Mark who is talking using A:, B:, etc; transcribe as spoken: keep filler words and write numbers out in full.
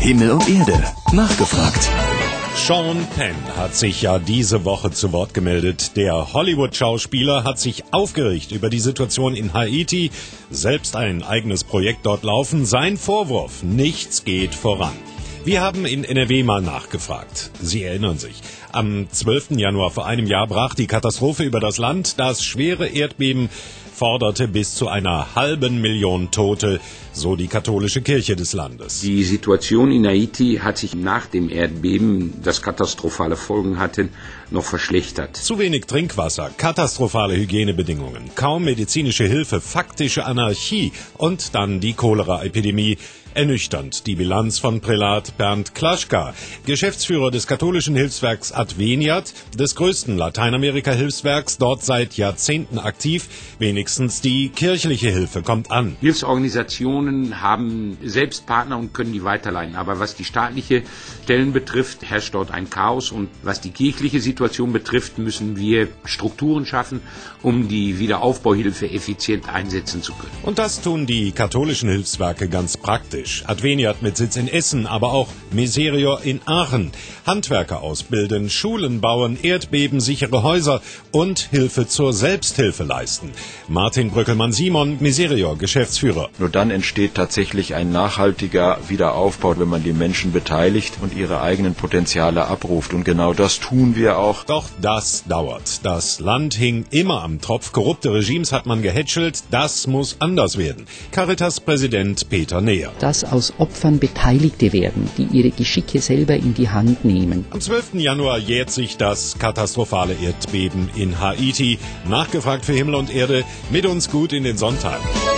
A: Himmel und Erde. Nachgefragt.
B: Sean Penn hat sich ja diese Woche zu Wort gemeldet. Der Hollywood-Schauspieler hat sich aufgeregt über die Situation in Haiti, selbst ein eigenes Projekt dort laufen. Sein Vorwurf: nichts geht voran. Wir haben in N R W mal nachgefragt. Sie erinnern sich. Am zwölften Januar vor einem Jahr brach die Katastrophe über das Land. Das schwere Erdbeben forderte bis zu einer halben Million Tote, so die katholische Kirche des Landes.
C: Die Situation in Haiti hat sich nach dem Erdbeben, das katastrophale Folgen hatte, noch verschlechtert.
B: Zu wenig Trinkwasser, katastrophale Hygienebedingungen, kaum medizinische Hilfe, faktische Anarchie und dann die Cholera-Epidemie. Ernüchternd die Bilanz von Prälat Bernd Klaschka, Geschäftsführer des katholischen Hilfswerks Adveniat, des größten Lateinamerika-Hilfswerks, dort seit Jahrzehnten aktiv. Wenigstens die kirchliche Hilfe kommt an.
C: Hilfsorganisationen haben selbst Partner und können die weiterleiten. Aber was die staatliche Stellen betrifft, herrscht dort ein Chaos. Und was die kirchliche Situation betrifft, müssen wir Strukturen schaffen, um die Wiederaufbauhilfe effizient einsetzen zu können.
B: Und das tun die katholischen Hilfswerke ganz praktisch. Adveniat mit Sitz in Essen, aber auch Miserior in Aachen. Handwerker ausbilden, Schulen bauen, erdbebensichere Häuser und Hilfe zur Selbsthilfe leisten. Martin Bröckelmann-Simon, Miserior, Geschäftsführer.
D: Nur dann entsteht tatsächlich ein nachhaltiger Wiederaufbau, wenn man die Menschen beteiligt und ihre eigenen Potenziale abruft. Und genau das tun wir auch.
B: Doch das dauert. Das Land hing immer am Tropf. Korrupte Regimes hat man gehätschelt. Das muss anders werden. Caritas-Präsident Peter Neher.
E: Dass aus Opfern Beteiligte werden, die ihre Geschicke selber in die Hand nehmen.
B: Am zwölften Januar jährt sich das katastrophale Erdbeben in Haiti. Nachgefragt für Himmel und Erde, mit uns gut in den Sonntag.